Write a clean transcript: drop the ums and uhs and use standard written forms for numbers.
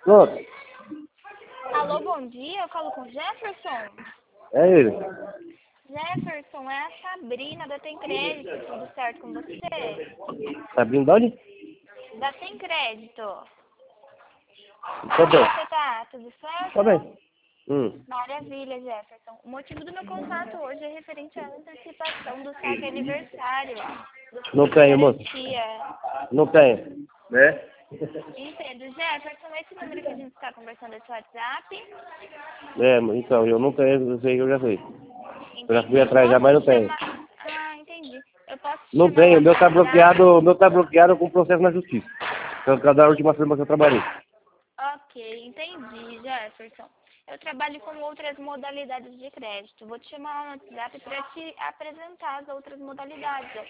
Pronto. Alô, bom dia, eu falo com o Jefferson. É ele. Jefferson, é a Sabrina da Tem Crédito, tudo certo com você? Sabrina de onde? Da Tem Crédito. Tô Como bem. você tá? Tudo certo? Tô bem. Maravilha, Jefferson. O motivo do meu contato hoje é referente à antecipação do saque aniversário. Do Não Fundo de tenho, moço. Garantia. Não tenho. Né? Entendo. Jefferson, esse número que a gente está conversando é seu WhatsApp? É, então, eu não tenho, eu sei que eu já sei. Eu já Entendi. fui Eu atrás já, posso mas não te tenho. chamar... Ah, entendi. Eu posso te Não chamar tenho, lá no WhatsApp? o meu tá bloqueado com processo na justiça. Por causa da última firma que eu trabalhei. Ok, entendi, Jefferson. Eu trabalho com outras modalidades de crédito. Vou te chamar no WhatsApp para te apresentar as outras modalidades,